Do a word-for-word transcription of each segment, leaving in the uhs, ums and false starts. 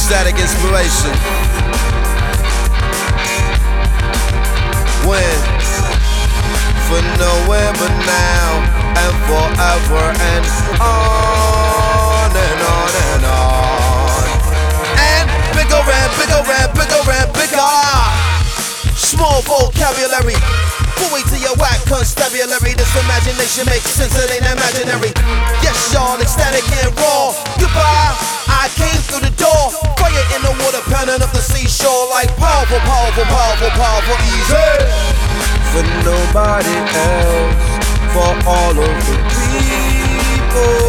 Static inspiration. When, for nowhere but now, and forever and on and on and on. And bigger and bigger and bigger and bigger. Small vocabulary. Full way to your whack constabulary. This imagination makes sense, it ain't imaginary. Yes, y'all, ecstatic and raw. Goodbye, I came through the door. Fire in the water, pounding up the seashore. Like powerful, powerful, powerful, powerful, easy. For nobody else, for all of the people.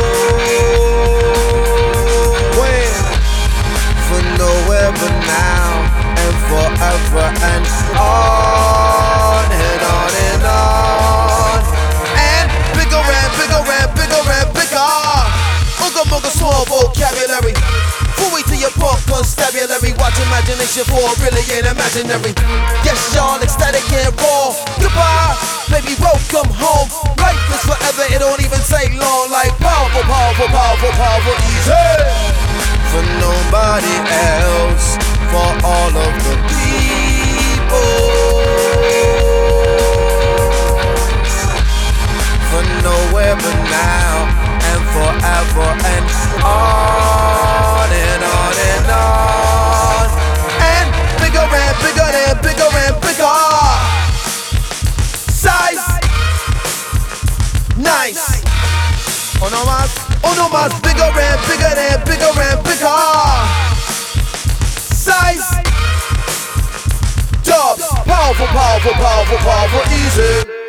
When, for nowhere but now, and forever and on and on and on. And bigger and bigger and bigger and bigger. Ooga mooga small vocabulary. Full way to your pop constabulary. Watch imagination for really ain't imaginary. Yes, y'all, ecstatic and raw. Goodbye, baby, welcome home. Life is forever, it don't even take long. Like powerful, powerful, powerful, powerful, easy. For nobody else, for all of the people. For nowhere but now, and forever and on and on and on. And bigger and bigger and bigger and bigger. Size, nice. Uno más, uno más, bigger and bigger and bigger and bigger. Size, dubs, powerful, powerful, powerful, powerful, easy.